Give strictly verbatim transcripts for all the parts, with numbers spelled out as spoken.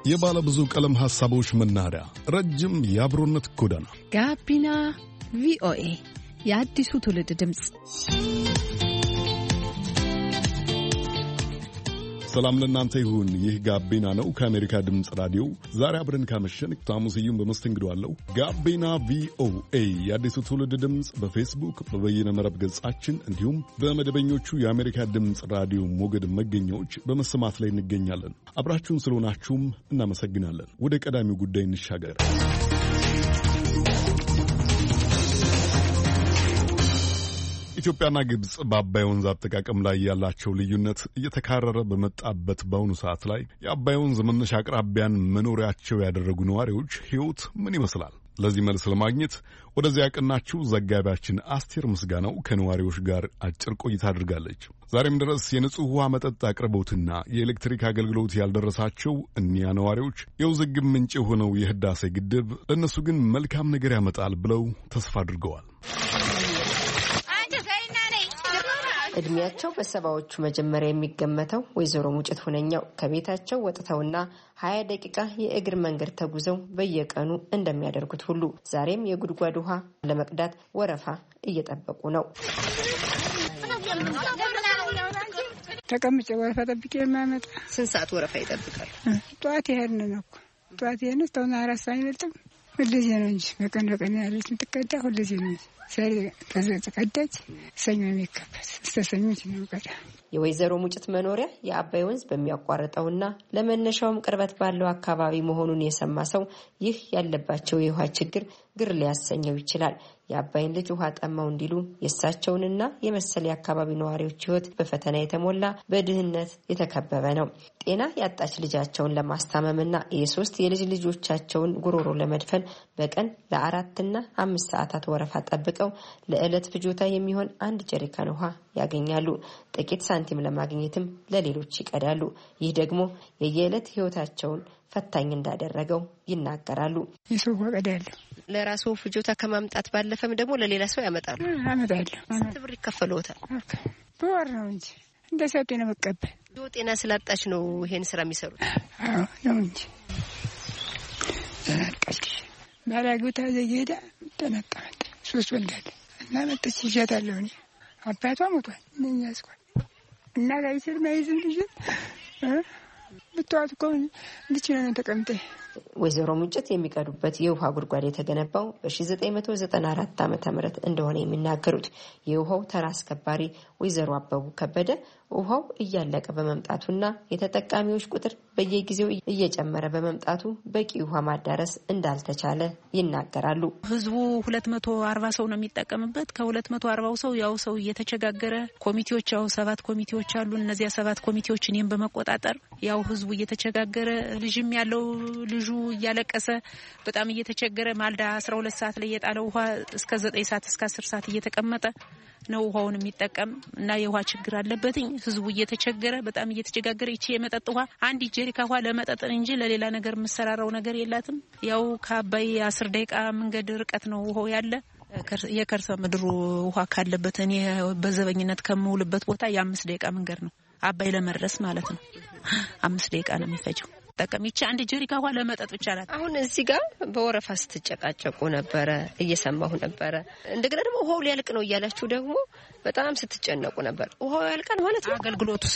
የባለ ብዙ ቀለም ሐሳቦች መናኸሪያ፣ ረጅም የአብሮነት ጎዳና ጋቢና ቪኦኤ የአዲሱ ትውልድ ድምፅ። ሰላም ለእናንተ ይሁን። ይህ ጋቢና ነው ከአሜሪካ ድምፅ ራዲዮ። ዛሬ አብረን ካመሸን ታሙ ስዩም በመስተንግዶ አለው። ጋቢና ቪኦኤ የአዲሱ ትውልድ ድምፅ በፌስቡክ በበይነ መረብ ገጻችን እንዲሁም በመደበኞቹ የአሜሪካ ድምፅ ራዲዮ ሞገድ መገኛዎች በመሰማት ላይ እንገኛለን። አብራችሁን ስለሆናችሁም እናመሰግናለን። ወደ ቀዳሚው ጉዳይ እንሻገር። ኢትዮጵያና ግብጽ በአባይ ወንዝ አጠቃቀም ላይ ያላቸው ልዩነት እየተካረረ በመጣበት በአሁኑ ሰዓት ላይ የአባይ ወንዝ መነሻ አቅራቢያን መኖሪያቸው ያደረጉ ነዋሪዎች ሕይወት ምን ይመስላል? ለዚህ መልስ ለማግኘት ወደዚያ ያቀናችው ዘጋቢያችን አስቴር ምስጋናው ከነዋሪዎች ጋር አጭር ቆይታ አድርጋለች። ዛሬም ድረስ የንጹህ ውሃ መጠጥ አቅርቦትና የኤሌክትሪክ አገልግሎት ያልደረሳቸው እኒያ ነዋሪዎች የውዝግብ ምንጭ የሆነው የህዳሴ ግድብ ለእነሱ ግን መልካም ነገር ያመጣል ብለው ተስፋ አድርገዋል። እድሜያቸው በሰባዎቹ መጀመሪያ የሚገመተው ወይዘሮ ሙጭት ሁነኛው ከቤታቸው ወጥተውና ሀያ ደቂቃ የእግር መንገድ ተጉዘው በየቀኑ እንደሚያደርጉት ሁሉ ዛሬም የጉድጓድ ውሃ ለመቅዳት ወረፋ እየጠበቁ ነው። ተቀምጬ ወረፋ ጠብቄ የማመጣ። ስንት ሰዓት ወረፋ ይጠብቃል? ጠዋት ይሄን ነው እኮ ጠዋት ይሄን ተውና አራሳ አይመልጥም። ሁልጊዜ ነው እንጂ በቀን በቀን ያለች የምትቀዳ ሁልጊዜ ነው። ሰሪ ተቀዳች ሰኞ የሚከፈት እስከ ሰኞ ነው ቀዳ። የወይዘሮ ሙጭት መኖሪያ የአባይ ወንዝ በሚያቋርጠውና ለመነሻውም ቅርበት ባለው አካባቢ መሆኑን የሰማ ሰው ይህ ያለባቸው የውሃ ችግር ግር ሊያሰኘው ይችላል። የአባይን ልጅ ውሃ ጠማው እንዲሉ የእሳቸውንና የመሰለ የአካባቢ ነዋሪዎች ሕይወት በፈተና የተሞላ በድህነት የተከበበ ነው። ጤና ያጣች ልጃቸውን ለማስታመምና የሶስት የልጅ ልጆቻቸውን ጉሮሮ ለመድፈን በቀን ለአራትና አምስት ሰዓታት ወረፋ ጠብቀው ለዕለት ፍጆታ የሚሆን አንድ ጀሪካን ውሃ ያገኛሉ። ጥቂት ሳንቲም ለማግኘትም ለሌሎች ይቀዳሉ። ይህ ደግሞ የየዕለት ሕይወታቸውን ፈታኝ እንዳደረገው ይናገራሉ። የሰው ወቀዳለሁ ለራስዎ ፍጆታ ከማምጣት ባለፈም ደግሞ ለሌላ ሰው ያመጣሉ። አመጣለሁ። ስንት ብር ይከፈለዎታል? በወር ነው እንጂ እንደ ሰጤ ነው መቀበል። ጤና ስላጣች ነው ይሄን ስራ የሚሰሩት? አዎ ነው እንጂ ተናጣች። ባላግብታ ዘጌዳ ተናጣች። ሶስት ወልዳለ እና መጥቼ ይዣታለሁ። እኔ አባቷ ሞቷል። እኛ ያስኳል እና ጋይሰር ማይዝም ልጅ ብታዋት እኮ እንድችለ ነው ተቀምጠ። ወይዘሮ ሙጭት የሚቀዱበት የውሃ ጉድጓድ የተገነባው በሺህ ዘጠኝ መቶ ዘጠና አራት ዓመተ ምህረት እንደሆነ የሚናገሩት የውሃው ተራ አስከባሪ ወይዘሮ አበቡ ከበደ ውሃው እያለቀ በመምጣቱና የተጠቃሚዎች ቁጥር በየጊዜው እየጨመረ በመምጣቱ በቂ ውሃ ማዳረስ እንዳልተቻለ ይናገራሉ። ህዝቡ ሁለት መቶ አርባ ሰው ነው የሚጠቀምበት። ከሁለት መቶ አርባው ሰው ያው ሰው እየተቸጋገረ ኮሚቴዎች ያው ሰባት ኮሚቴዎች አሉ። እነዚያ ሰባት ኮሚቴዎች እኔም በመቆጣጠር ያው ህዝቡ እየተቸጋገረ ልጅም ያለው ልጁ እያለቀሰ በጣም እየተቸገረ ማልዳ አስራ ሁለት ሰዓት ላይ የጣለው ውሃ እስከ ዘጠኝ ሰዓት እስከ አስር ሰዓት እየተቀመጠ ነው ውሃውን የሚጠቀም እና የውሃ ችግር አለበትኝ። ህዝቡ እየተቸገረ በጣም እየተቸጋገረ እቺ የመጠጥ ውሃ አንድ ጀሪካ ውሃ ለመጠጥ እንጂ ለሌላ ነገር መሰራራው ነገር የላትም። ያው ከአባይ አስር ደቂቃ መንገድ ርቀት ነው ውሃው ያለ። የከርሰ ምድሩ ውሃ ካለበት እኔ በዘበኝነት ከመውልበት ቦታ የአምስት ደቂቃ መንገድ ነው አባይ ለመድረስ ማለት ነው። አምስት ደቂቃ ነው የሚፈጀው። ተቀምጬ አንድ ጀሪካ ውሃ ለመጠጥ ብቻ ናት። አሁን እዚህ ጋር በወረፋ ስትጨቃጨቁ ነበረ፣ እየሰማሁ ነበረ። እንደገና ደግሞ ውሃው ሊያልቅ ነው እያላችሁ ደግሞ በጣም ስትጨነቁ ነበር። ውሃው ያልቃል ማለት ነው? አገልግሎቱ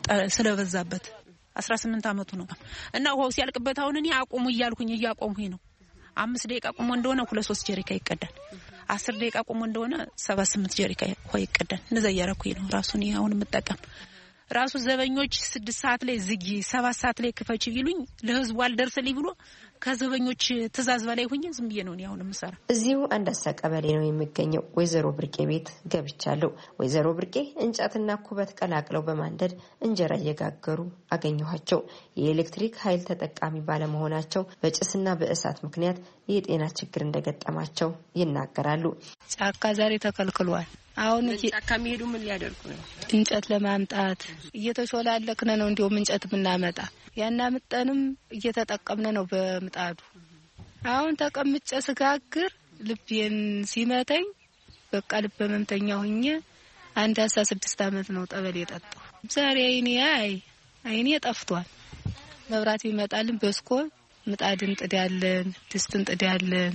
ስለበዛበት አስራ ስምንት አመቱ ነው እና ውሃው ሲያልቅበት አሁን እኔ አቁሙ እያልኩኝ እያቆምኩኝ ነው። አምስት ደቂቃ ቆሞ እንደሆነ ሁለት ሶስት ጀሪካ ይቀዳል። አስር ደቂቃ ቆሞ እንደሆነ ሰባት ስምንት ጀሪካ ውሃ ይቀዳል። እንደዛ እያረኩኝ ነው ራሱን አሁን የምጠቀም። ራሱ ዘበኞች ስድስት ሰዓት ላይ ዝጊ ሰባት ሰዓት ላይ ክፈች ቢሉኝ ለህዝቡ አልደርስልኝ ብሎ ከዘበኞች ትእዛዝ በላይ ሆኜ ዝም ብዬ ነው አሁን የምሰራ። እዚሁ አንዳሳ ቀበሌ ነው የሚገኘው ወይዘሮ ብርቄ ቤት ገብቻለሁ። ወይዘሮ ብርቄ እንጨትና ኩበት ቀላቅለው በማንደድ እንጀራ እየጋገሩ አገኘኋቸው። የኤሌክትሪክ ኃይል ተጠቃሚ ባለመሆናቸው በጭስና በእሳት ምክንያት የጤና ችግር እንደገጠማቸው ይናገራሉ። ጫካ ዛሬ ተከልክሏል። አሁን ጫካ የሚሄዱ ምን ሊያደርጉ ነው? እንጨት ለማምጣት እየተሾላለክነ ነው። እንዲያውም እንጨት ምናመጣ ያናምጠንም እየተጠቀምነ ነው በምጣዱ። አሁን ተቀምጬ ስጋግር ልቤን ሲመተኝ በቃ ልብ በመምተኛ ሆኜ አንድ አስራ ስድስት አመት ነው ጠበል የጠጣው። ዛሬ አይኔ አይ አይኔ ጠፍቷል። መብራት ይመጣልን በስኮብ ምጣድን ጥዳለን ድስትን ጥዳለን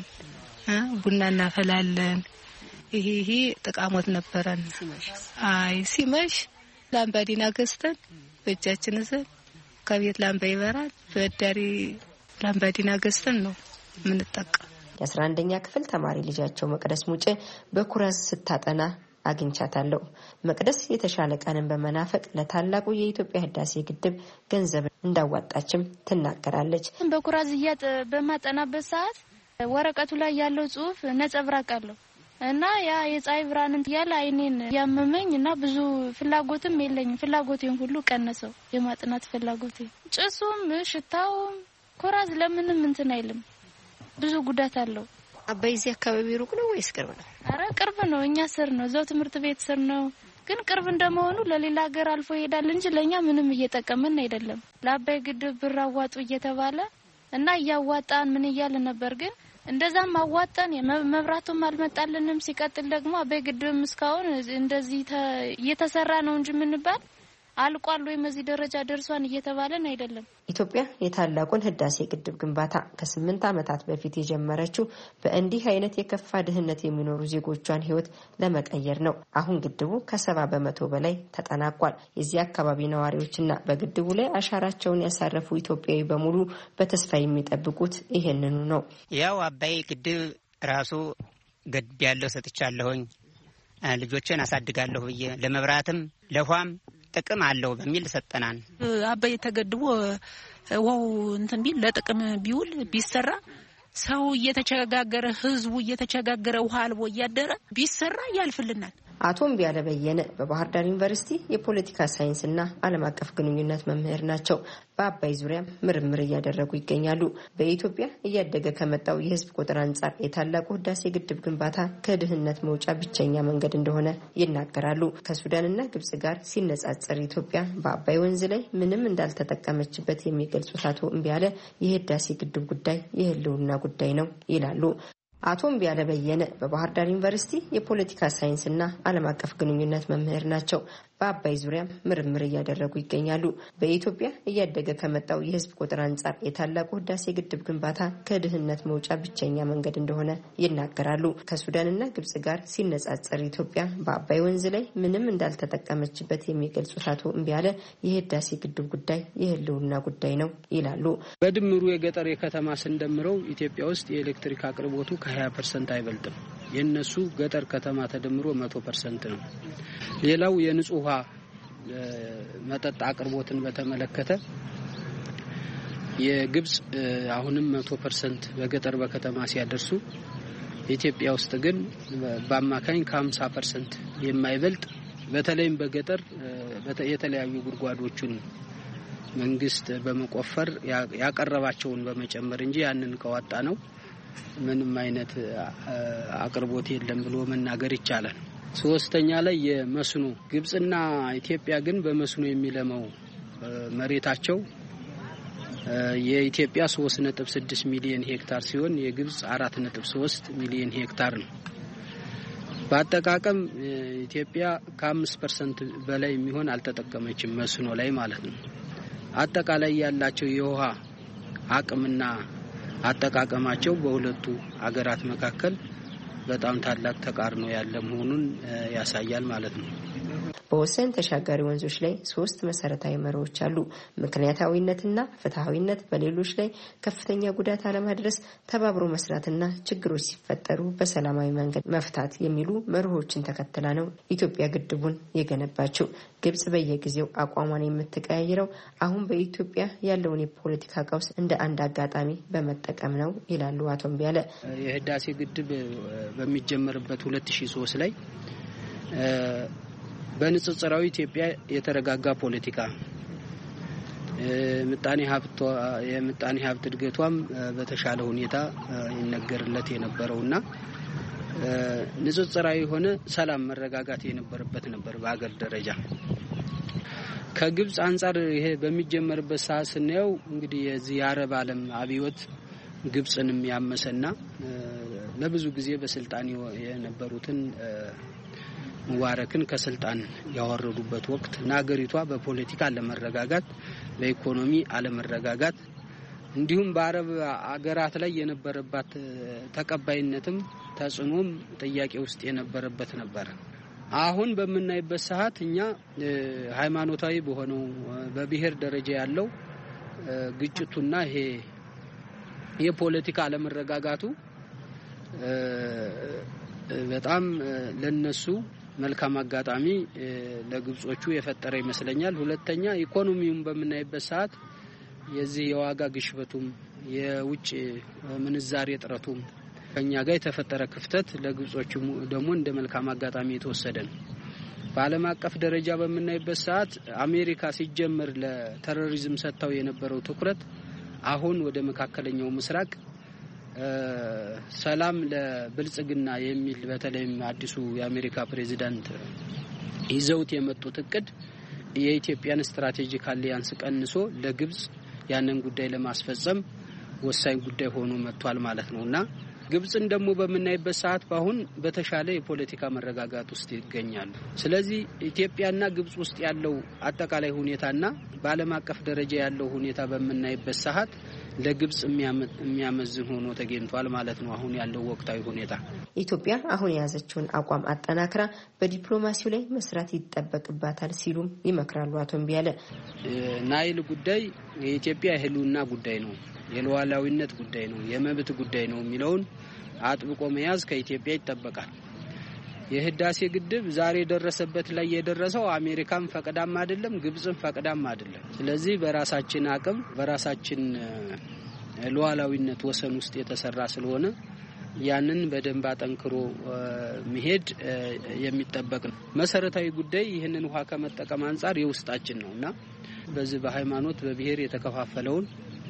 ቡና እናፈላለን ይሄ ይሄ ጥቃሞት ነበረን አይ ሲመሽ ላምባዲና ገዝተን በእጃችን ይዘን ከቤት ላምባ ይበራል በዳሪ ላምባዲና ገዝተን ነው ምንጠቀም የአስራ አንደኛ ክፍል ተማሪ ልጃቸው መቅደስ ሙጬ በኩራዝ ስታጠና አግኝቻታለሁ መቅደስ የተሻለ ቀንን በመናፈቅ ለታላቁ የኢትዮጵያ ህዳሴ ግድብ ገንዘብ እንዳዋጣችም ትናገራለች በኩራዝ ይያጥ በማጠናበት ሰዓት ወረቀቱ ላይ ያለው ጽሁፍ ነጸብራቅ አለው እና ያ የፀሐይ ብርሃንን ያለ አይኔን ያመመኝና ብዙ ፍላጎትም የለኝም ፍላጎቴን ሁሉ ቀነሰው የማጥናት ፍላጎቴ ጭሱም ሽታውም ኩራዝ ለምንም እንትን አይልም ብዙ ጉዳት አለው አባይ እዚህ አካባቢ ሩቅ ነው ወይስ ቅርብ ነው አረ ቅርብ ነው እኛ ስር ነው ዘው ትምህርት ቤት ስር ነው ግን ቅርብ እንደመሆኑ ለሌላ ሀገር አልፎ ይሄዳል እንጂ ለኛ ምንም እየተጠቀመን አይደለም ለአባይ ግድብ ብር አዋጡ እየተባለ እና ያዋጣን ምን ይያል ነበር ግን እንደዛም አዋጣን የመብራቱም አልመጣልንም ሲቀጥል ደግሞ አባይ ግድብ እስካሁን እንደዚህ እየተሰራ ነው እንጂ ምንባል አልቋል ወይ መዚህ ደረጃ ደርሷን እየተባለን አይደለም ኢትዮጵያ የታላቁን ህዳሴ ግድብ ግንባታ ከስምንት ዓመታት በፊት የጀመረችው በእንዲህ አይነት የከፋ ድህነት የሚኖሩ ዜጎቿን ህይወት ለመቀየር ነው አሁን ግድቡ ከሰባ በመቶ በላይ ተጠናቋል የዚህ አካባቢ ነዋሪዎችና በግድቡ ላይ አሻራቸውን ያሳረፉ ኢትዮጵያዊ በሙሉ በተስፋ የሚጠብቁት ይሄንኑ ነው ያው አባይ ግድብ ራሱ ገድ ያለው ሰጥቻለሁኝ ልጆችን አሳድጋለሁ ብዬ ለመብራትም ለውሃም ጥቅም አለው በሚል ሰጠናን አባይ ተገድቦ ወው እንትን ቢል ለጥቅም ቢውል ቢሰራ ሰው እየተቸጋገረ ህዝቡ እየተቸጋገረ ውሃ አልቦ ያደረ ቢሰራ ያልፍልናል አቶ እምቢያለ በየነ በባህር ዳር ዩኒቨርሲቲ የፖለቲካ ሳይንስና ዓለም አቀፍ ግንኙነት መምህር ናቸው በአባይ ዙሪያ ምርምር እያደረጉ ይገኛሉ በኢትዮጵያ እያደገ ከመጣው የህዝብ ቁጥር አንፃር የታላቁ ህዳሴ ግድብ ግንባታ ከድህነት መውጫ ብቸኛ መንገድ እንደሆነ ይናገራሉ ከሱዳንና ግብጽ ጋር ሲነጻጸር ኢትዮጵያ በአባይ ወንዝ ላይ ምንም እንዳልተጠቀመችበት የሚገልጹት አቶ እምቢያለ የህዳሴ ግድብ ጉዳይ የህልውና ጉዳይ ነው ይላሉ አቶ እምቢያለ በየነ በባህር ዳር ዩኒቨርሲቲ የፖለቲካ ሳይንስና ዓለም አቀፍ ግንኙነት መምህር ናቸው በአባይ ዙሪያ ምርምር እያደረጉ ይገኛሉ በኢትዮጵያ እያደገ ከመጣው የህዝብ ቁጥር አንፃር የታላቁ ህዳሴ ግድብ ግንባታ ከድህነት መውጫ ብቸኛ መንገድ እንደሆነ ይናገራሉ ከሱዳንና ግብጽ ጋር ሲነጻጸር ኢትዮጵያ በአባይ ወንዝ ላይ ምንም እንዳልተጠቀመችበት የሚገልጹት አቶ እምቢያለ የህዳሴ ግድብ ጉዳይ የህልውና ጉዳይ ነው ይላሉ በድምሩ የገጠር የከተማ ስንደምረው ኢትዮጵያ ውስጥ የኤሌክትሪክ አቅርቦቱ ከ20 ፐርሰንት አይበልጥም የነሱ ገጠር ከተማ ተደምሮ መቶ ፐርሰንት ነው ሌላው የንጹህ ውሃ መጠጥ አቅርቦትን በተመለከተ የግብጽ አሁንም መቶ ፐርሰንት በገጠር በከተማ ሲያደርሱ ኢትዮጵያ ውስጥ ግን በአማካኝ ከ50 ፐርሰንት የማይበልጥ በተለይም በገጠር የተለያዩ ጉድጓዶችን መንግስት በመቆፈር ያቀረባቸውን በመጨመር እንጂ ያንን ከዋጣ ነው ምንም አይነት አቅርቦት የለም ብሎ መናገር ይቻላል ሶስተኛ ላይ የመስኖ ግብጽና ኢትዮጵያ ግን በመስኖ የሚለማው መሬታቸው የኢትዮጵያ ሶስት ነጥብ ስድስት ሚሊዮን ሄክታር ሲሆን የግብጽ አራት ነጥብ ሶስት ሚሊዮን ሄክታር ነው በአጠቃቀም ኢትዮጵያ ከ5 ፐርሰንት በላይ የሚሆን አልተጠቀመችም መስኖ ላይ ማለት ነው አጠቃላይ ያላቸው የውሃ አቅምና አጠቃቀማቸው በሁለቱ አገራት መካከል በጣም ታላቅ ተቃርኖ ያለ መሆኑን ያሳያል ማለት ነው በወሰን ተሻጋሪ ወንዞች ላይ ሶስት መሰረታዊ መርሆች አሉ ምክንያታዊነትና ፍትሃዊነት በሌሎች ላይ ከፍተኛ ጉዳት አለማድረስ ተባብሮ መስራትና ችግሮች ሲፈጠሩ በሰላማዊ መንገድ መፍታት የሚሉ መርሆችን ተከትላ ነው ኢትዮጵያ ግድቡን የገነባችው ግብጽ በየጊዜው አቋሟን የምትቀያይረው አሁን በኢትዮጵያ ያለውን የፖለቲካ ቀውስ እንደ አንድ አጋጣሚ በመጠቀም ነው ይላሉ አቶ እምቢያለ የህዳሴ ግድብ በሚጀመርበት ሁለት ሺህ ሶስት ላይ በንጽጽራዊ ኢትዮጵያ የተረጋጋ ፖለቲካ ምጣኔ ሀብቷ የምጣኔ ሀብት እድገቷም በተሻለ ሁኔታ ይነገርለት የነበረውና ንጽጽራዊ ሆነ ሰላም መረጋጋት የነበረበት ነበር በአገር ደረጃ ከግብጽ አንፃር ይሄ በሚጀመርበት ሰዓት ስናየው እንግዲህ የዚህ የአረብ ዓለም አብዮት ግብጽንም ያመሰና ለብዙ ጊዜ በስልጣን የነበሩትን ሙባረክን ከስልጣን ያወረዱበት ወቅት ናገሪቷ በፖለቲካ አለመረጋጋት፣ በኢኮኖሚ አለመረጋጋት እንዲሁም በአረብ አገራት ላይ የነበረባት ተቀባይነትም ተጽዕኖም ጥያቄ ውስጥ የነበረበት ነበር። አሁን በመናይበት ሰዓት እኛ ሃይማኖታዊ በሆነው በብሔር ደረጃ ያለው ግጭቱና ይሄ የፖለቲካ አለመረጋጋቱ በጣም ለነሱ መልካም አጋጣሚ ለግብጾቹ የፈጠረ ይመስለኛል። ሁለተኛ ኢኮኖሚውን በመናይበት ሰዓት የዚህ የዋጋ ግሽበቱም የውጭ ምንዛሬ እጥረቱም ከኛ ጋር የተፈጠረ ክፍተት ለግብጾቹ ደግሞ እንደ መልካም አጋጣሚ የተወሰደ ነው። በዓለም አቀፍ ደረጃ በመናይበት ሰዓት አሜሪካ ሲጀመር ለቴሮሪዝም ሰጥተው የነበረው ትኩረት አሁን ወደ መካከለኛው ምስራቅ ሰላም ለብልጽግና የሚል በተለይም አዲሱ የአሜሪካ ፕሬዚዳንት ይዘውት የመጡት እቅድ የኢትዮጵያን ስትራቴጂክ አሊያንስ ቀንሶ ለግብጽ ያንን ጉዳይ ለማስፈጸም ወሳኝ ጉዳይ ሆኖ መጥቷል ማለት ነውና ግብጽን ደግሞ በመናይበት ሰዓት ባሁን በተሻለ የፖለቲካ መረጋጋት ውስጥ ይገኛሉ። ስለዚህ ኢትዮጵያና ግብጽ ውስጥ ያለው አጠቃላይ ሁኔታና በዓለም አቀፍ ደረጃ ያለው ሁኔታ በመናይበት ሰዓት ለግብጽ የሚያመዝን ሆኖ ተገኝቷል ማለት ነው። አሁን ያለው ወቅታዊ ሁኔታ ኢትዮጵያ አሁን የያዘችውን አቋም አጠናክራ በዲፕሎማሲው ላይ መስራት ይጠበቅባታል ሲሉም ይመክራሉ። አቶ ቢያለ ናይል ጉዳይ የኢትዮጵያ የህልውና ጉዳይ ነው፣ የሉዓላዊነት ጉዳይ ነው፣ የመብት ጉዳይ ነው የሚለውን አጥብቆ መያዝ ከኢትዮጵያ ይጠበቃል። የህዳሴ ግድብ ዛሬ ደረሰበት ላይ የደረሰው አሜሪካም ፈቅዳም አይደለም፣ ግብጽም ፈቅዳም አይደለም። ስለዚህ በራሳችን አቅም በራሳችን ሉዓላዊነት ወሰን ውስጥ የተሰራ ስለሆነ ያንን በደንብ አጠንክሮ መሄድ የሚጠበቅ ነው። መሰረታዊ ጉዳይ ይህንን ውሃ ከመጠቀም አንፃር የውስጣችን ነውና በዚህ በሃይማኖት በብሔር የተከፋፈለውን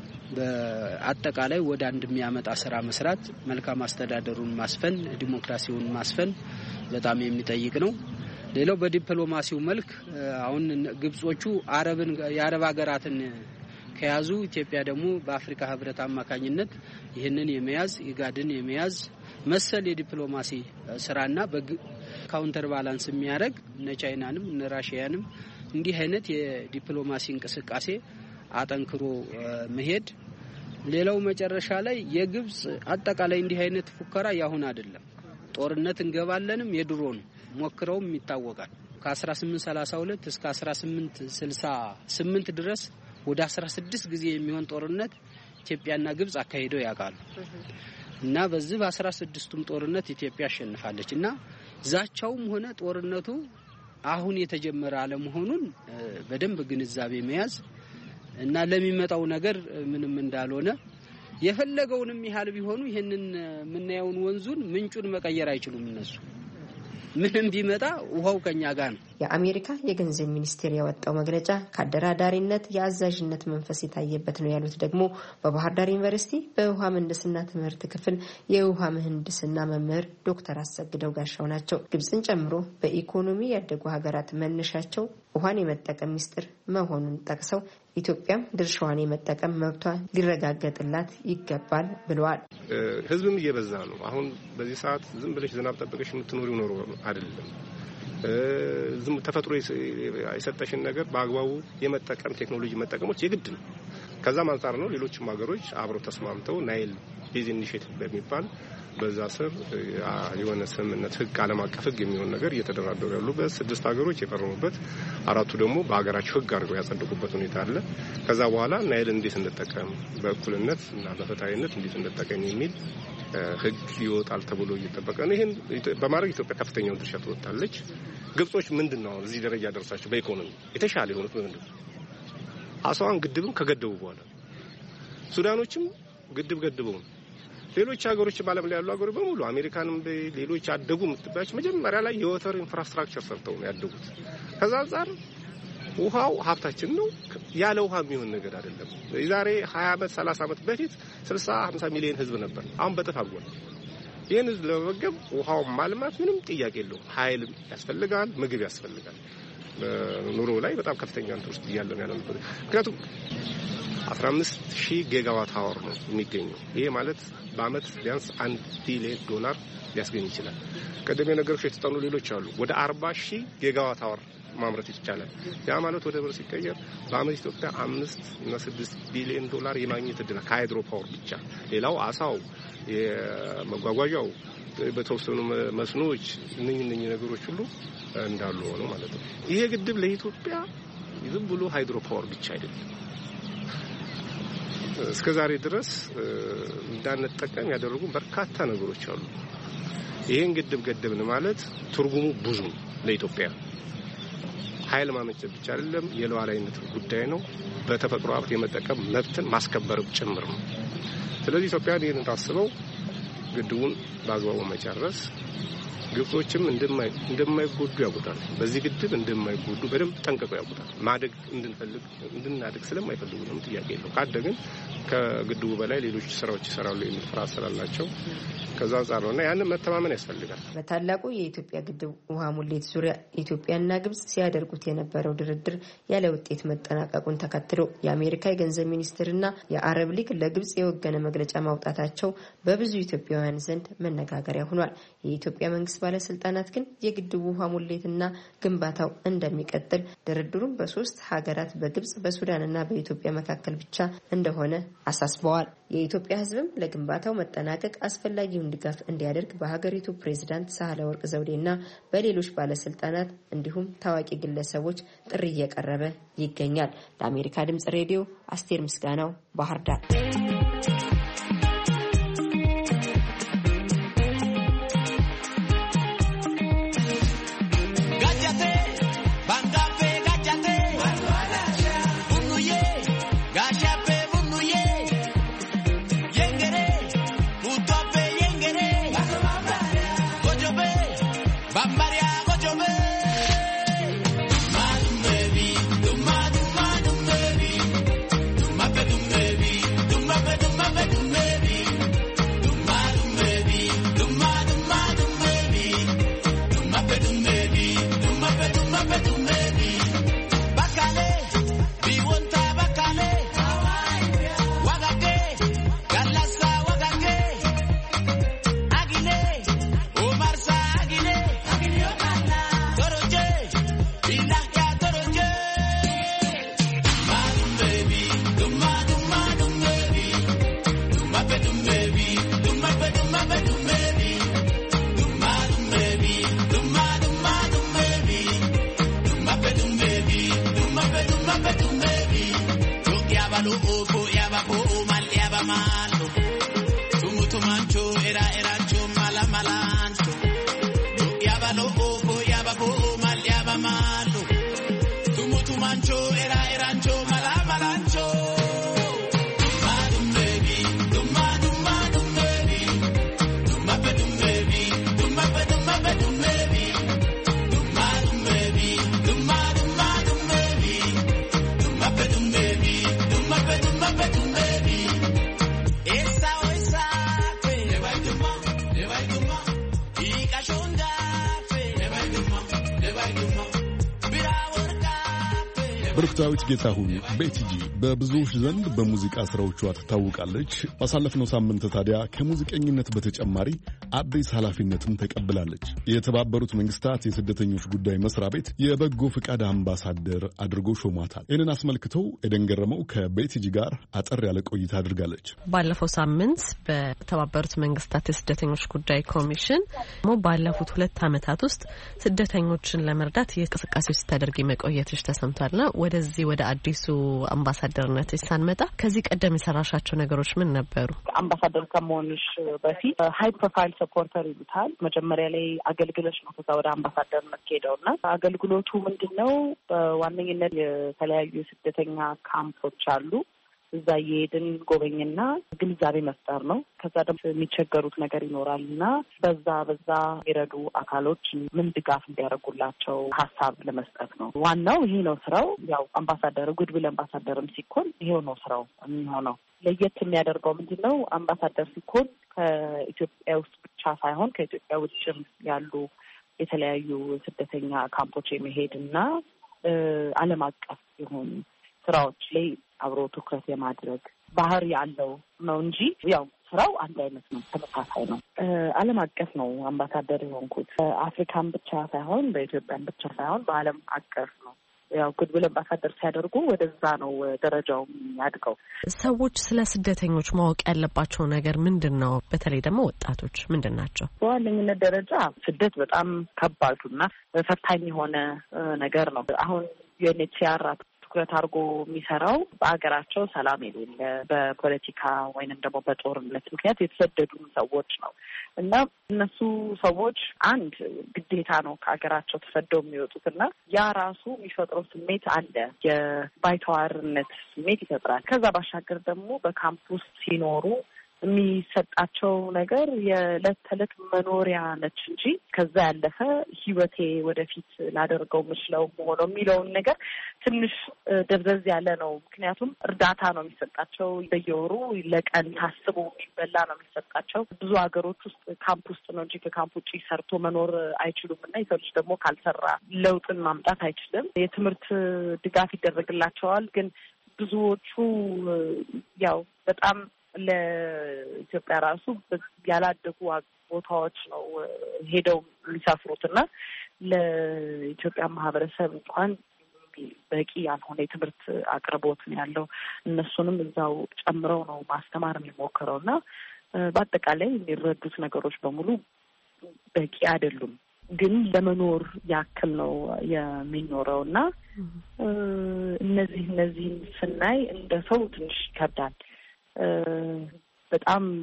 በአጠቃላይ ወደ አንድ የሚያመጣ ስራ መስራት፣ መልካም አስተዳደሩን ማስፈን፣ ዲሞክራሲውን ማስፈን በጣም የሚጠይቅ ነው። ሌላው በዲፕሎማሲው መልክ አሁን ግብጾቹ አረብን የአረብ ሀገራትን ከያዙ ኢትዮጵያ ደግሞ በአፍሪካ ህብረት አማካኝነት ይህንን የመያዝ ኢጋድን የመያዝ መሰል የዲፕሎማሲ ስራና በካውንተር ባላንስ የሚያደርግ እነ ቻይናንም እነ ራሺያንም እንዲህ አይነት የዲፕሎማሲ እንቅስቃሴ አጠንክሮ መሄድ። ሌላው መጨረሻ ላይ የግብጽ አጠቃላይ እንዲህ አይነት ፉከራ ያሁን አይደለም። ጦርነት እንገባለንም የድሮ ነው፣ ሞክረውም ይታወቃል። ከ1832 እስከ አስራ ስምንት ስልሳ ስምንት ድረስ ወደ አስራ ስድስት ጊዜ የሚሆን ጦርነት ኢትዮጵያና ግብጽ አካሂደው ያውቃሉ እና በዚህ በአስራ ስድስቱም ጦርነት ኢትዮጵያ አሸንፋለች እና ዛቻውም ሆነ ጦርነቱ አሁን የተጀመረ አለመሆኑን በደንብ ግንዛቤ መያዝ እና ለሚመጣው ነገር ምንም እንዳልሆነ የፈለገውንም ያህል ቢሆኑ ይሄንን ምናየውን ወንዙን ምንጩን መቀየር አይችሉም እነሱ ምንም ቢመጣ ውሃው ከኛ ጋር ነው። የአሜሪካ የገንዘብ ሚኒስቴር ያወጣው መግለጫ ከአደራዳሪነት የአዛዥነት መንፈስ የታየበት ነው ያሉት ደግሞ በባህር ዳር ዩኒቨርሲቲ በውሃ ምህንድስና ትምህርት ክፍል የውሃ ምህንድስና መምህር ዶክተር አሰግደው ጋሻው ናቸው። ግብጽን ጨምሮ በኢኮኖሚ ያደጉ ሀገራት መነሻቸው ውሃን የመጠቀም ሚስጥር መሆኑን ጠቅሰው ኢትዮጵያም ድርሻዋን የመጠቀም መብቷ ሊረጋገጥላት ይገባል ብለዋል። ህዝብም እየበዛ ነው። አሁን በዚህ ሰዓት ዝም ብለሽ ዝናብ ጠብቀሽ የምትኖሪው ኖሮ አይደለም። ዝም ተፈጥሮ የሰጠሽን ነገር በአግባቡ የመጠቀም ቴክኖሎጂ መጠቀሞች የግድ ነው። ከዛም አንፃር ነው ሌሎችም ሀገሮች አብረው ተስማምተው ናይል ቤዝ ኢኒሼቲቭ በሚባል በዛ ስር የሆነ ስምምነት ህግ ዓለም አቀፍ ህግ የሚሆን ነገር እየተደራደሩ ያሉበት ስድስት ሀገሮች የፈረሙበት አራቱ ደግሞ በሀገራቸው ህግ አድርገው ያጸደቁበት ሁኔታ አለ። ከዛ በኋላ ናይል እንዴት እንጠቀም በእኩልነት እና በፍትሃዊነት እንዴት እንጠቀም የሚል ህግ ይወጣል ተብሎ እየተጠበቀ ነው። ይሄን በማድረግ ኢትዮጵያ ከፍተኛውን ድርሻ ትወጣለች። ግብጾች ምንድነው እዚህ ደረጃ ደርሳቸው በኢኮኖሚ የተሻለ የሆኑት ምንድነው? አስዋን ግድብም ከገደቡ በኋላ ሱዳኖችም ግድብ ገድበው ሌሎች ሀገሮች ባለም ላይ ያሉ ሀገሮች በሙሉ አሜሪካንም ሌሎች አደጉ የምትባያቸው መጀመሪያ ላይ የወተር ኢንፍራስትራክቸር ሰርተው ነው ያደጉት። ከዛ አንፃር ውሃው ሀብታችን ነው። ያለ ውሃ የሚሆን ነገር አይደለም። የዛሬ ሀያ አመት ሰላሳ አመት በፊት ስልሳ ሀምሳ ሚሊዮን ህዝብ ነበር። አሁን በጥፍ አድጓል። ይህን ህዝብ ለመመገብ ውሃው ማልማት ምንም ጥያቄ የለውም። ኃይል ያስፈልጋል፣ ምግብ ያስፈልጋል። ኑሮ ላይ በጣም ከፍተኛ ኢንትረስት ያለው ያለው ምክንያቱም አስራ አምስት ሺህ ጊጋዋት አወር ነው የሚገኘው። ይሄ ማለት በአመት ቢያንስ አንድ ቢሊዮን ዶላር ሊያስገኝ ይችላል። ቀደም የነገርኩሽ የተጠኑ ሌሎች አሉ። ወደ አርባ ሺህ ጊጋዋት አወር ማምረት ይቻላል። ያ ማለት ወደ ብር ሲቀየር በአመት ኢትዮጵያ አምስት እና ስድስት ቢሊዮን ዶላር የማግኘት እድል ከሃይድሮ ፓወር ብቻ። ሌላው አሳው፣ የመጓጓዣው፣ በተወሰኑ መስኖዎች እነኚህ እነኚህ ነገሮች ሁሉ እንዳሉ ሆነው ማለት ነው። ይሄ ግድብ ለኢትዮጵያ ዝም ብሎ ሃይድሮ ፓወር ብቻ አይደለም። እስከዛሬ ድረስ እንዳንጠቀም ያደረጉ በርካታ ነገሮች አሉ። ይሄን ግድብ ገደብን ማለት ትርጉሙ ብዙ ነው ለኢትዮጵያ። ኃይል ማመንጨት ብቻ አይደለም፣ የሉዓላዊነት ጉዳይ ነው። በተፈጥሮ ሀብት የመጠቀም መብትን ማስከበር ጭምር ነው። ስለዚህ ኢትዮጵያ ይሄንን ታስበው ግድቡን በአግባቡ መጨረስ፣ ግብጾችም እንደማይ እንደማይጎዱ ያውቁታል። በዚህ ግድብ እንደማይጎዱ በደንብ ጠንቅቀው ያውቁታል። ማደግ እንድንፈልግ እንድናደግ ስለማይፈልጉ ነው ጥያቄ የለው። ካደግን ከግድቡ በላይ ሌሎች ስራዎች ይሰራሉ የሚል ፍርሃት ስላላቸው ከዛ አንጻር ነውና ያንን መተማመን ያስፈልጋል። በታላቁ የኢትዮጵያ ግድብ ውሃ ሙሌት ዙሪያ ኢትዮጵያና ግብጽ ሲያደርጉት የነበረው ድርድር ያለ ውጤት መጠናቀቁን ተከትሎ የአሜሪካ የገንዘብ ሚኒስትርና የአረብ ሊግ ለግብጽ የወገነ መግለጫ ማውጣታቸው በብዙ ኢትዮጵያውያን ዘንድ መነጋገሪያ ሆኗል። የኢትዮጵያ መንግስት ባለስልጣናት ግን የግድቡ ውሃ ሙሌትና ግንባታው እንደሚቀጥል ድርድሩን በሶስት ሀገራት በግብጽ በሱዳንና በኢትዮጵያ መካከል ብቻ እንደሆነ አሳስበዋል። የኢትዮጵያ ሕዝብም ለግንባታው መጠናቀቅ አስፈላጊውን ድጋፍ እንዲያደርግ በሀገሪቱ ፕሬዝዳንት ሳህለወርቅ ዘውዴና በሌሎች ባለስልጣናት እንዲሁም ታዋቂ ግለሰቦች ጥሪ እየቀረበ ይገኛል። ለአሜሪካ ድምጽ ሬዲዮ አስቴር ምስጋናው ባህር ዳር። ብሩክታዊት ጌታሁን ቤቲጂ በብዙዎች ዘንድ በሙዚቃ ስራዎቿ ትታወቃለች። ባሳለፍነው ሳምንት ታዲያ ከሙዚቀኝነት በተጨማሪ አዲስ ኃላፊነትም ተቀብላለች። የተባበሩት መንግስታት የስደተኞች ጉዳይ መስሪያ ቤት የበጎ ፍቃድ አምባሳደር አድርጎ ሾሟታል። ይህንን አስመልክተው ኤደን ገረመው ከቤቲጂ ጋር አጠር ያለ ቆይታ አድርጋለች። ባለፈው ሳምንት በተባበሩት መንግስታት የስደተኞች ጉዳይ ኮሚሽን ባለፉት ሁለት ዓመታት ውስጥ ስደተኞችን ለመርዳት የእንቅስቃሴዎች ስታደርጊ መቆየትሽ ተሰምቷልና ወደዚህ ወደ አዲሱ አምባሳደርነት ሳንመጣ ከዚህ ቀደም የሰራሻቸው ነገሮች ምን ነበሩ? አምባሳደር ከመሆንሽ በፊት ሃይ ፕሮፋይል ሰፖርተር ይሉታል። መጀመሪያ ላይ አገልግሎች ነው ከዛ ወደ አምባሳደርነት ሄደውና አገልግሎቱ ምንድነው? በዋነኝነት የተለያዩ ስደተኛ ካምፖች አሉ። እዛ የሄድን ጎበኝና ግንዛቤ መፍጠር ነው። ከዛ ደግሞ የሚቸገሩት ነገር ይኖራልና በዛ በዛ የሚረዱ አካሎች ምን ድጋፍ እንዲያደርጉላቸው ሀሳብ ለመስጠት ነው። ዋናው ይሄ ነው ስራው። ያው አምባሳደር ጉድዊል አምባሳደርም ሲኮን ይሄው ነው ስራው የሚሆነው። ለየት የሚያደርገው ምንድነው? አምባሳደር ሲኮን ከኢትዮጵያ ውስጥ ብቻ ሳይሆን ከኢትዮጵያ ውጭም ያሉ የተለያዩ ስደተኛ ካምፖች የመሄድና ዓለም አቀፍ የሆኑ ስራዎች ላይ አብሮ ትኩረት የማድረግ ባህሪ ያለው ነው እንጂ ያው ስራው አንድ አይነት ነው፣ ተመሳሳይ ነው። ዓለም አቀፍ ነው አምባሳደር የሆንኩት። አፍሪካን ብቻ ሳይሆን በኢትዮጵያን ብቻ ሳይሆን በዓለም አቀፍ ነው። ያው ጉድዊል አምባሳደር ሲያደርጉ ወደዛ ነው ደረጃው የሚያድገው። ሰዎች ስለ ስደተኞች ማወቅ ያለባቸው ነገር ምንድን ነው? በተለይ ደግሞ ወጣቶች ምንድን ናቸው? በዋነኝነት ደረጃ ስደት በጣም ከባዱና ፈታኝ የሆነ ነገር ነው። አሁን ዩኤንኤችሲአር ትኩረት አድርጎ የሚሰራው በሀገራቸው ሰላም የሌለ በፖለቲካ ወይንም ደግሞ በጦርነት ምክንያት የተሰደዱ ሰዎች ነው እና እነሱ ሰዎች አንድ ግዴታ ነው ከሀገራቸው ተሰደው የሚወጡት እና ያ ራሱ የሚፈጥረው ስሜት አለ፣ የባይተዋርነት ስሜት ይፈጥራል። ከዛ ባሻገር ደግሞ በካምፕ ውስጥ ሲኖሩ የሚሰጣቸው ነገር የዕለት ተዕለት መኖሪያ ነች እንጂ ከዛ ያለፈ ህይወቴ ወደፊት ላደርገው ምችለው ሆኖ የሚለውን ነገር ትንሽ ደብዘዝ ያለ ነው። ምክንያቱም እርዳታ ነው የሚሰጣቸው፣ በየወሩ ለቀን ታስቦ የሚበላ ነው የሚሰጣቸው። ብዙ ሀገሮች ውስጥ ካምፕ ውስጥ ነው እንጂ ከካምፕ ውጭ ሰርቶ መኖር አይችሉም እና የሰው ልጅ ደግሞ ካልሰራ ለውጥን ማምጣት አይችልም። የትምህርት ድጋፍ ይደረግላቸዋል። ግን ብዙዎቹ ያው በጣም ለኢትዮጵያ ራሱ ያላደጉ ቦታዎች ነው ሄደው የሚሰፍሩት እና ለኢትዮጵያ ማህበረሰብ እንኳን በቂ ያልሆነ የትምህርት አቅርቦት ነው ያለው። እነሱንም እዛው ጨምረው ነው ማስተማር የሚሞክረው እና በአጠቃላይ የሚረዱት ነገሮች በሙሉ በቂ አይደሉም። ግን ለመኖር ያክል ነው የሚኖረው እና እነዚህ እነዚህን ስናይ እንደ ሰው ትንሽ ይከብዳል። በጣም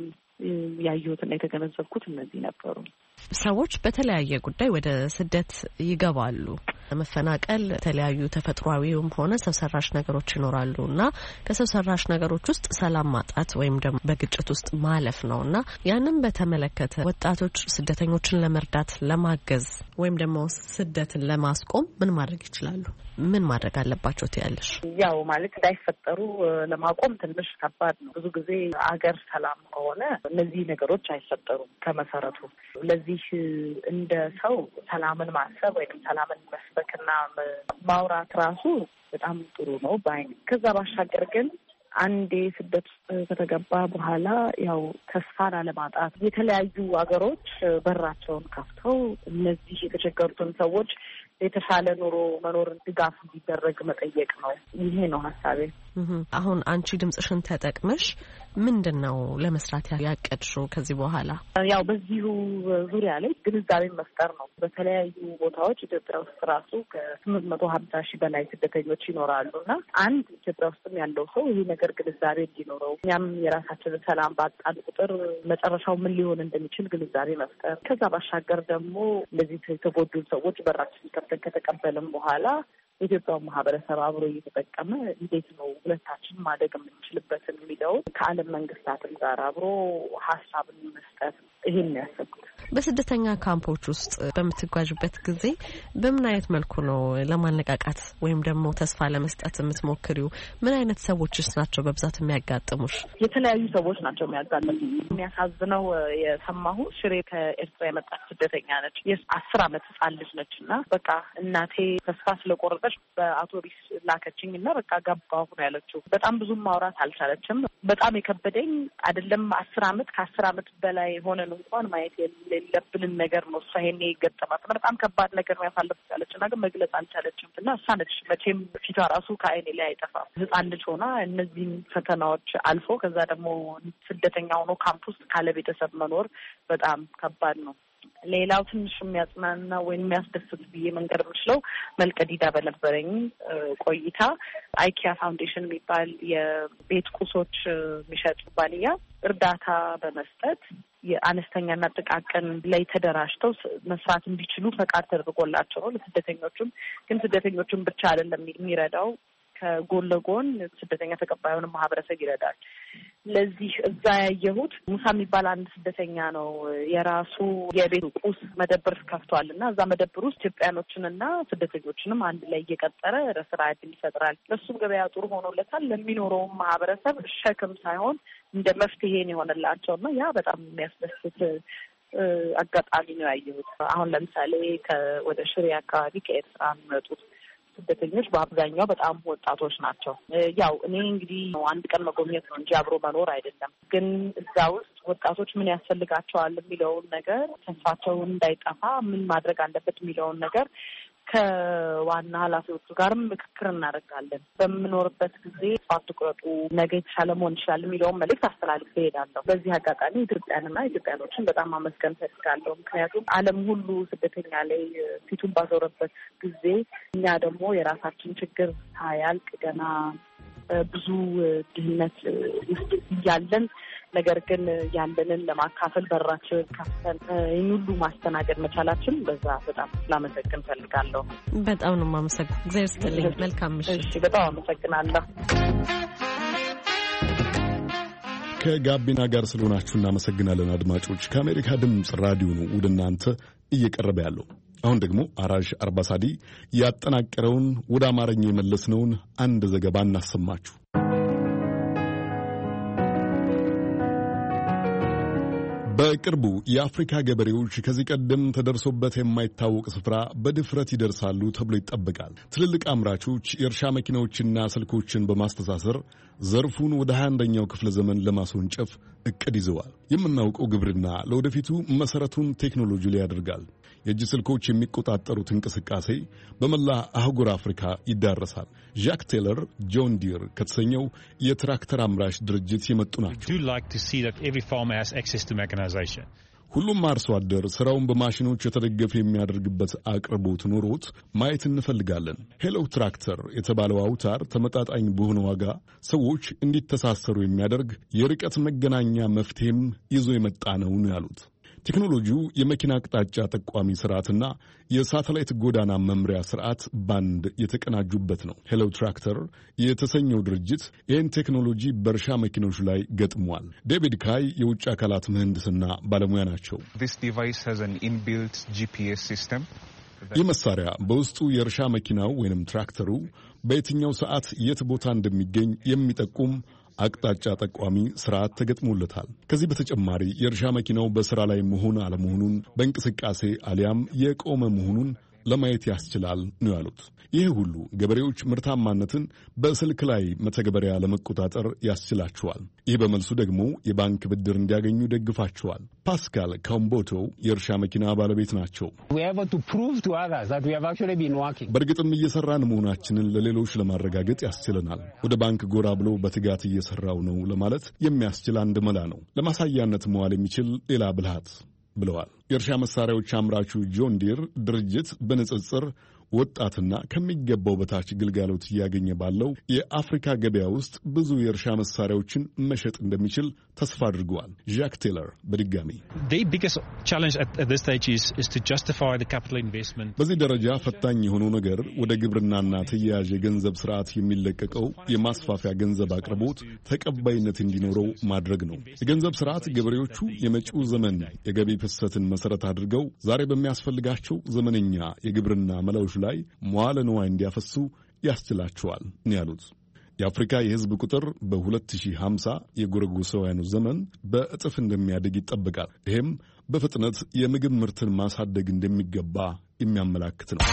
ያየሁትና የተገነዘብኩት እነዚህ ነበሩ። ሰዎች በተለያየ ጉዳይ ወደ ስደት ይገባሉ። መፈናቀል፣ የተለያዩ ተፈጥሯዊም ሆነ ሰው ሰራሽ ነገሮች ይኖራሉ እና ከሰው ሰራሽ ነገሮች ውስጥ ሰላም ማጣት ወይም ደግሞ በግጭት ውስጥ ማለፍ ነው እና ያንን በተመለከተ ወጣቶች ስደተኞችን ለመርዳት ለማገዝ ወይም ደግሞ ስደትን ለማስቆም ምን ማድረግ ይችላሉ? ምን ማድረግ አለባቸው ትያለሽ? ያው ማለት እንዳይፈጠሩ ለማቆም ትንሽ ከባድ ነው። ብዙ ጊዜ አገር ሰላም ከሆነ እነዚህ ነገሮች አይፈጠሩም ከመሰረቱ። ለዚህ እንደ ሰው ሰላምን ማሰብ ወይም ሰላምን መስበክና ማውራት ራሱ በጣም ጥሩ ነው ባይ። ከዛ ባሻገር ግን አንዴ ስደት ከተገባ በኋላ ያው ተስፋን አለማጣት፣ የተለያዩ አገሮች በራቸውን ከፍተው እነዚህ የተቸገሩትን ሰዎች የተሻለ ኑሮ መኖር ድጋፍ እንዲደረግ መጠየቅ ነው። ይሄ ነው ሀሳቤ። አሁን አንቺ ድምጽሽን ተጠቅመሽ ምንድን ነው ለመስራት ያቀድሽው ከዚህ በኋላ? ያው በዚሁ ዙሪያ ላይ ግንዛቤ መፍጠር ነው። በተለያዩ ቦታዎች ኢትዮጵያ ውስጥ ራሱ ከስምንት መቶ ሀምሳ ሺህ በላይ ስደተኞች ይኖራሉ እና አንድ ኢትዮጵያ ውስጥም ያለው ሰው ይህ ነገር ግንዛቤ እንዲኖረው፣ እኛም የራሳችንን ሰላም ባጣን ቁጥር መጨረሻው ምን ሊሆን እንደሚችል ግንዛቤ መፍጠር። ከዛ ባሻገር ደግሞ እንደዚህ የተጎዱ ሰዎች በራችን ከፍተን ከተቀበልም በኋላ የኢትዮጵያው ማህበረሰብ አብሮ እየተጠቀመ እንዴት ነው ሁለታችን ማደግ የምንችልበትን የሚለውን ከዓለም መንግስታትም ጋር አብሮ ሀሳብን መስጠት። ይሄን ያሰብኩት። በስደተኛ ካምፖች ውስጥ በምትጓዥበት ጊዜ በምን አይነት መልኩ ነው ለማነቃቃት ወይም ደግሞ ተስፋ ለመስጠት የምትሞክሪው? ምን አይነት ሰዎችስ ናቸው በብዛት የሚያጋጥሙሽ? የተለያዩ ሰዎች ናቸው የሚያጋጥሙ። የሚያሳዝነው የሰማሁ ሽሬ ከኤርትራ የመጣች ስደተኛ ነች። የአስር አመት ህጻን ልጅ ነች እና በቃ እናቴ ተስፋ ስለቆረጠች በአውቶቢስ ላከችኝ እና በቃ ገባሁ ነው ያለችው። በጣም ብዙም ማውራት አልቻለችም። በጣም የከበደኝ አይደለም አስር አመት ከአስር አመት በላይ ሆነን እንኳን ማየት የሌለብንን ነገር ነው። እሷ ይሄኔ ገጠማት። በጣም ከባድ ነገር ነው ያሳለፍኩት ያለች እና ግን መግለጽ አልቻለችም እና እሷ ነች መቼም ፊቷ ራሱ ከአይኔ ላይ አይጠፋም። ህጻን ልጅ ሆና እነዚህን ፈተናዎች አልፎ ከዛ ደግሞ ስደተኛ ሆኖ ካምፕ ውስጥ ካለ ቤተሰብ መኖር በጣም ከባድ ነው። ሌላው ትንሽ የሚያጽናና ወይም የሚያስደስት ብዬ መንገር የምችለው መልቀዲዳ በነበረኝ ቆይታ አይኪያ ፋውንዴሽን የሚባል የቤት ቁሶች የሚሸጥ ኩባንያ እርዳታ በመስጠት የአነስተኛና ጥቃቅን ላይ ተደራጅተው መስራት እንዲችሉ ፈቃድ ተደርጎላቸው ነው። ለስደተኞቹም ግን ስደተኞቹም ብቻ አይደለም የሚረዳው፣ ከጎን ለጎን ስደተኛ ተቀባዩን ማህበረሰብ ይረዳል። ለዚህ እዛ ያየሁት ሙሳ የሚባል አንድ ስደተኛ ነው የራሱ የቤት ቁስ መደብር ከፍቷል እና እዛ መደብር ውስጥ ኢትዮጵያኖችንና ስደተኞችንም አንድ ላይ እየቀጠረ ለስራ ዕድል ይፈጥራል። ለሱም ገበያ ጥሩ ሆኖለታል። ለሚኖረውም ማህበረሰብ ሸክም ሳይሆን እንደ መፍትሄ ነው የሆነላቸው እና ያ በጣም የሚያስደስት አጋጣሚ ነው ያየሁት። አሁን ለምሳሌ ወደ ሽሬ አካባቢ ከኤርትራ የሚመጡት ስደተኞች በአብዛኛው በጣም ወጣቶች ናቸው። ያው እኔ እንግዲህ አንድ ቀን መጎብኘት ነው እንጂ አብሮ መኖር አይደለም። ግን እዛ ውስጥ ወጣቶች ምን ያስፈልጋቸዋል የሚለውን ነገር፣ ተስፋቸውን እንዳይጠፋ ምን ማድረግ አለበት የሚለውን ነገር ከዋና ኃላፊዎቹ ጋርም ምክክር እናደርጋለን። በምኖርበት ጊዜ አትቁረጡ፣ ነገ የተሻለ መሆን ይችላል የሚለውን መልዕክት አስተላልፌ እሄዳለሁ። በዚህ አጋጣሚ ኢትዮጵያንና ኢትዮጵያኖችን በጣም ማመስገን ፈልጋለሁ። ምክንያቱም ዓለም ሁሉ ስደተኛ ላይ ፊቱን ባዞረበት ጊዜ እኛ ደግሞ የራሳችን ችግር ሳያልቅ ገና ብዙ ድህነት ውስጥ እያለን ነገር ግን ያለንን ለማካፈል በራችን ከፍተን ይህን ሁሉ ማስተናገድ መቻላችን በዛ በጣም ላመሰግን ፈልጋለሁ። በጣም ነው የማመሰግነው። እግዚአብሔር ይስጥልኝ። መልካም ምሽት። እሺ፣ በጣም አመሰግናለሁ። ከጋቢና ጋር ስለሆናችሁ እናመሰግናለን አድማጮች። ከአሜሪካ ድምፅ ራዲዮ ነው ወደ እናንተ እየቀረበ ያለው። አሁን ደግሞ አራሽ አርባሳዲ ያጠናቀረውን ወደ አማርኛ የመለስነውን አንድ ዘገባ እናሰማችሁ። በቅርቡ የአፍሪካ ገበሬዎች ከዚህ ቀደም ተደርሶበት የማይታወቅ ስፍራ በድፍረት ይደርሳሉ ተብሎ ይጠበቃል። ትልልቅ አምራቾች የእርሻ መኪናዎችና ስልኮችን በማስተሳሰር ዘርፉን ወደ ሃያ አንደኛው ክፍለ ዘመን ለማስወንጨፍ እቅድ ይዘዋል። የምናውቀው ግብርና ለወደፊቱ መሰረቱን ቴክኖሎጂ ላይ ያደርጋል። የእጅ ስልኮች የሚቆጣጠሩት እንቅስቃሴ በመላ አህጉር አፍሪካ ይዳረሳል። ዣክ ቴለር ጆን ዲር ከተሰኘው የትራክተር አምራች ድርጅት የመጡ ናቸው። ሁሉም አርሶ አደር ስራውን በማሽኖች የተደገፈ የሚያደርግበት አቅርቦት ኖሮት ማየት እንፈልጋለን። ሄሎ ትራክተር የተባለው አውታር ተመጣጣኝ በሆነ ዋጋ ሰዎች እንዲተሳሰሩ የሚያደርግ የርቀት መገናኛ መፍትሄም ይዞ የመጣ ነው ያሉት። ቴክኖሎጂው የመኪና አቅጣጫ ጠቋሚ ስርዓትና የሳተላይት ጎዳና መምሪያ ስርዓት ባንድ የተቀናጁበት ነው። ሄሎ ትራክተር የተሰኘው ድርጅት ይህን ቴክኖሎጂ በእርሻ መኪኖች ላይ ገጥሟል። ዴቪድ ካይ የውጭ አካላት ምህንድስና ባለሙያ ናቸው። ይህ መሳሪያ በውስጡ የእርሻ መኪናው ወይንም ትራክተሩ በየትኛው ሰዓት የት ቦታ እንደሚገኝ የሚጠቁም አቅጣጫ ጠቋሚ ስርዓት ተገጥሞለታል። ከዚህ በተጨማሪ የእርሻ መኪናው በስራ ላይ መሆን አለመሆኑን፣ በእንቅስቃሴ አሊያም የቆመ መሆኑን ለማየት ያስችላል ነው ያሉት። ይህ ሁሉ ገበሬዎች ምርታማነትን በስልክ ላይ መተግበሪያ ለመቆጣጠር ያስችላቸዋል። ይህ በመልሱ ደግሞ የባንክ ብድር እንዲያገኙ ደግፋቸዋል። ፓስካል ካምቦቶ የእርሻ መኪና ባለቤት ናቸው። በእርግጥም እየሰራን መሆናችንን ለሌሎች ለማረጋገጥ ያስችለናል። ወደ ባንክ ጎራ ብሎ በትጋት እየሰራው ነው ለማለት የሚያስችል አንድ መላ ነው። ለማሳያነት መዋል የሚችል ሌላ ብልሃት ብለዋል። የእርሻ መሳሪያዎች አምራቹ ጆን ዲር ድርጅት በንጽጽር ወጣትና ከሚገባው በታች ግልጋሎት እያገኘ ባለው የአፍሪካ ገበያ ውስጥ ብዙ የእርሻ መሳሪያዎችን መሸጥ እንደሚችል ተስፋ አድርገዋል። ዣክ ቴለር በድጋሚ በዚህ ደረጃ ፈታኝ የሆነው ነገር ወደ ግብርናና ተያያዥ የገንዘብ ስርዓት የሚለቀቀው የማስፋፊያ ገንዘብ አቅርቦት ተቀባይነት እንዲኖረው ማድረግ ነው። የገንዘብ ስርዓት ገበሬዎቹ የመጪው ዘመን የገቢ ፍሰትን መሰረት አድርገው ዛሬ በሚያስፈልጋቸው ዘመነኛ የግብርና መላዎች ላይ መዋለ ንዋይ እንዲያፈሱ ያስችላቸዋል ነው ያሉት። የአፍሪካ የሕዝብ ቁጥር በሁለት ሺህ ሃምሳ የጎረጎሳውያኑ ዘመን በእጥፍ እንደሚያድግ ይጠበቃል። ይህም በፍጥነት የምግብ ምርትን ማሳደግ እንደሚገባ የሚያመላክት ነው።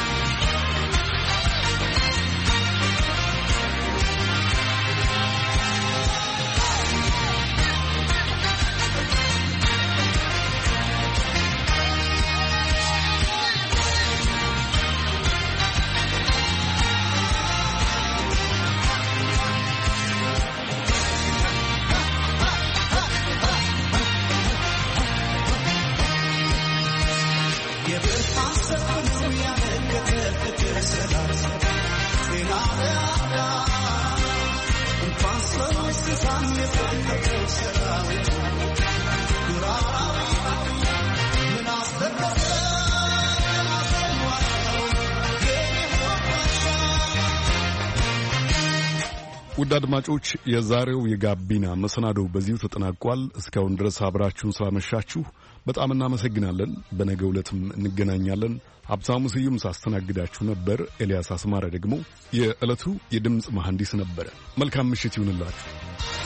ውድ አድማጮች የዛሬው የጋቢና መሰናዶ በዚሁ ተጠናቋል። እስካሁን ድረስ አብራችሁን ስላመሻችሁ በጣም እናመሰግናለን። በነገው ዕለትም እንገናኛለን። ሀብታሙ ስዩም ሳስተናግዳችሁ ነበር። ኤልያስ አስማረ ደግሞ የዕለቱ የድምፅ መሐንዲስ ነበረ። መልካም ምሽት ይሁንላችሁ።